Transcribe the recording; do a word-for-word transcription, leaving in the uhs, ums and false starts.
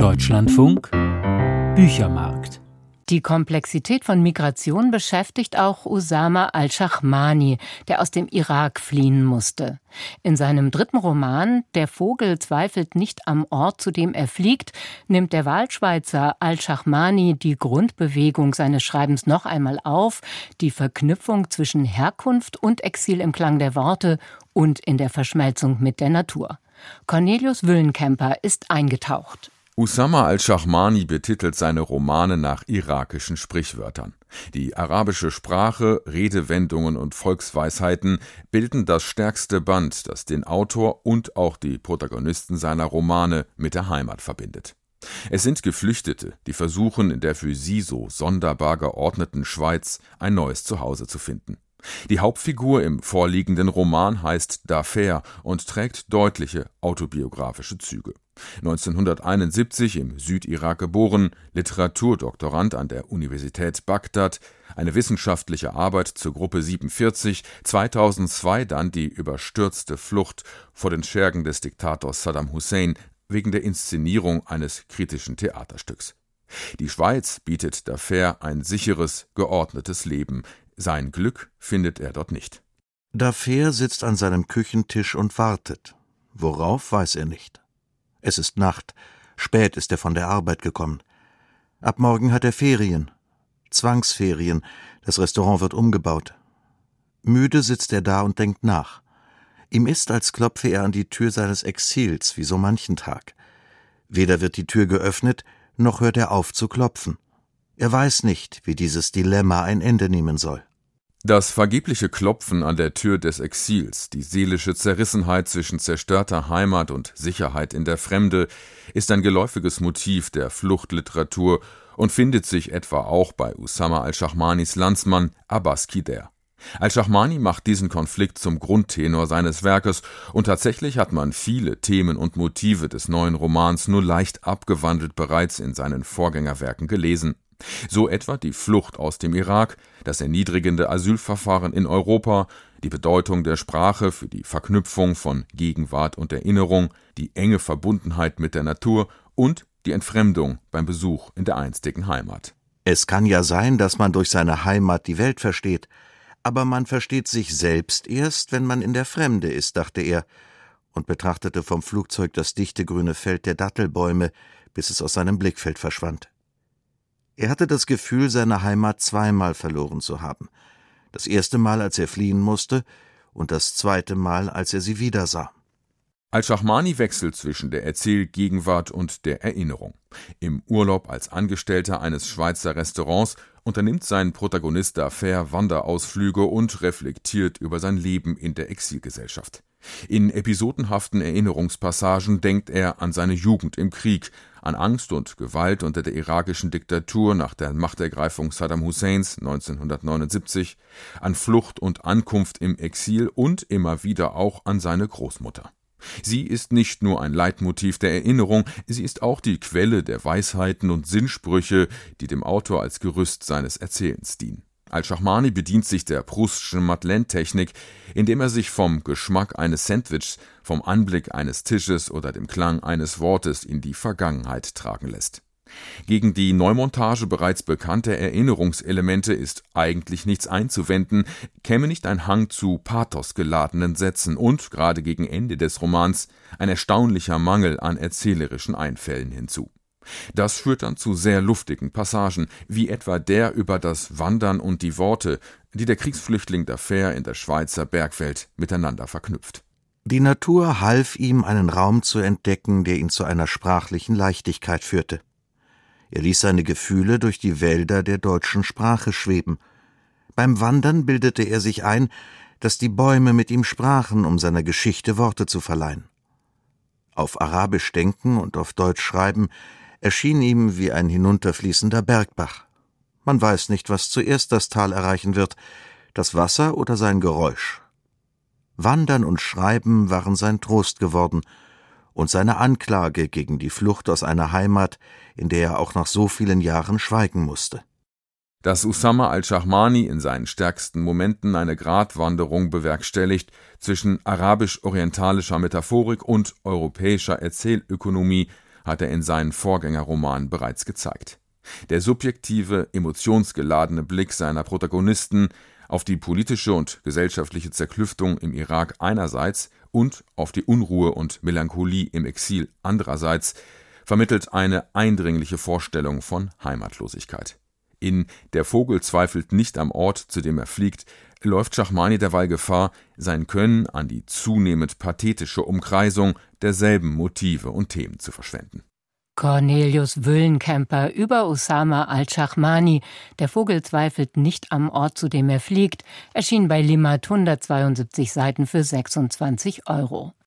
Deutschlandfunk Büchermarkt. Die Komplexität von Migration beschäftigt auch Usama al-Schahmani, der aus dem Irak fliehen musste. In seinem dritten Roman »Der Vogel zweifelt nicht am Ort, zu dem er fliegt« nimmt der Wahlschweizer al-Schahmani die Grundbewegung seines Schreibens noch einmal auf, die Verknüpfung zwischen Herkunft und Exil im Klang der Worte und in der Verschmelzung mit der Natur. Cornelius Wüllenkemper ist eingetaucht. Usama al-Schahmani betitelt seine Romane nach irakischen Sprichwörtern. Die arabische Sprache, Redewendungen und Volksweisheiten bilden das stärkste Band, das den Autor und auch die Protagonisten seiner Romane mit der Heimat verbindet. Es sind Geflüchtete, die versuchen, in der für sie so sonderbar geordneten Schweiz ein neues Zuhause zu finden. Die Hauptfigur im vorliegenden Roman heißt Dafer und trägt deutliche autobiografische Züge. neunzehnhunderteinundsiebzig im Südirak geboren, Literaturdoktorand an der Universität Bagdad, eine wissenschaftliche Arbeit zur Gruppe siebenundvierzig, zweitausendzwei dann die überstürzte Flucht vor den Schergen des Diktators Saddam Hussein wegen der Inszenierung eines kritischen Theaterstücks. Die Schweiz bietet Dafer ein sicheres, geordnetes Leben. Sein Glück findet er dort nicht. Dafer sitzt an seinem Küchentisch und wartet. Worauf, weiß er nicht. Es ist Nacht. Spät ist er von der Arbeit gekommen. Ab morgen hat er Ferien. Zwangsferien. Das Restaurant wird umgebaut. Müde sitzt er da und denkt nach. Ihm ist, als klopfe er an die Tür seines Exils, wie so manchen Tag. Weder wird die Tür geöffnet, noch hört er auf zu klopfen. Er weiß nicht, wie dieses Dilemma ein Ende nehmen soll. Das vergebliche Klopfen an der Tür des Exils, die seelische Zerrissenheit zwischen zerstörter Heimat und Sicherheit in der Fremde, ist ein geläufiges Motiv der Fluchtliteratur und findet sich etwa auch bei Usama al-Schahmanis Landsmann Abbas Kider. Al-Schahmani macht diesen Konflikt zum Grundtenor seines Werkes und tatsächlich hat man viele Themen und Motive des neuen Romans nur leicht abgewandelt bereits in seinen Vorgängerwerken gelesen. So etwa die Flucht aus dem Irak, das erniedrigende Asylverfahren in Europa, die Bedeutung der Sprache für die Verknüpfung von Gegenwart und Erinnerung, die enge Verbundenheit mit der Natur und die Entfremdung beim Besuch in der einstigen Heimat. Es kann ja sein, dass man durch seine Heimat die Welt versteht, aber man versteht sich selbst erst, wenn man in der Fremde ist, dachte er und betrachtete vom Flugzeug das dichte grüne Feld der Dattelbäume, bis es aus seinem Blickfeld verschwand. Er hatte das Gefühl, seine Heimat zweimal verloren zu haben. Das erste Mal, als er fliehen musste, und das zweite Mal, als er sie wiedersah. Al-Schahmani wechselt zwischen der Erzählgegenwart und der Erinnerung. Im Urlaub als Angestellter eines Schweizer Restaurants unternimmt sein Protagonist Dafer Wanderausflüge und reflektiert über sein Leben in der Exilgesellschaft. In episodenhaften Erinnerungspassagen denkt er an seine Jugend im Krieg, an Angst und Gewalt unter der irakischen Diktatur nach der Machtergreifung Saddam Husseins neunzehnhundertneunundsiebzig, an Flucht und Ankunft im Exil und immer wieder auch an seine Großmutter. Sie ist nicht nur ein Leitmotiv der Erinnerung, sie ist auch die Quelle der Weisheiten und Sinnsprüche, die dem Autor als Gerüst seines Erzählens dienen. Al-Schahmani bedient sich der Proustschen Madeleine-Technik, indem er sich vom Geschmack eines Sandwichs, vom Anblick eines Tisches oder dem Klang eines Wortes in die Vergangenheit tragen lässt. Gegen die Neumontage bereits bekannter Erinnerungselemente ist eigentlich nichts einzuwenden, käme nicht ein Hang zu pathosgeladenen Sätzen und, gerade gegen Ende des Romans, ein erstaunlicher Mangel an erzählerischen Einfällen hinzu. Das führt dann zu sehr luftigen Passagen, wie etwa der über das Wandern und die Worte, die der Kriegsflüchtling Dafer in der Schweizer Bergwelt miteinander verknüpft. Die Natur half ihm, einen Raum zu entdecken, der ihn zu einer sprachlichen Leichtigkeit führte. Er ließ seine Gefühle durch die Wälder der deutschen Sprache schweben. Beim Wandern bildete er sich ein, dass die Bäume mit ihm sprachen, um seiner Geschichte Worte zu verleihen. Auf Arabisch denken und auf Deutsch schreiben erschien ihm wie ein hinunterfließender Bergbach. Man weiß nicht, was zuerst das Tal erreichen wird, das Wasser oder sein Geräusch. Wandern und Schreiben waren sein Trost geworden und seine Anklage gegen die Flucht aus einer Heimat, in der er auch nach so vielen Jahren schweigen musste. Dass Usama al-Schahmani in seinen stärksten Momenten eine Gratwanderung bewerkstelligt zwischen arabisch-orientalischer Metaphorik und europäischer Erzählökonomie, hat er in seinen Vorgängerromanen bereits gezeigt. Der subjektive, emotionsgeladene Blick seiner Protagonisten auf die politische und gesellschaftliche Zerklüftung im Irak einerseits und auf die Unruhe und Melancholie im Exil andererseits vermittelt eine eindringliche Vorstellung von Heimatlosigkeit. In »Der Vogel zweifelt nicht am Ort, zu dem er fliegt« läuft Schachmani derweil Gefahr, sein Können an die zunehmend pathetische Umkreisung derselben Motive und Themen zu verschwenden. Cornelius Wüllenkemper über Usama al-Schachmani. Der Vogel zweifelt nicht am Ort, zu dem er fliegt, erschien bei Limmat, hundertzweiundsiebzig Seiten für sechsundzwanzig Euro.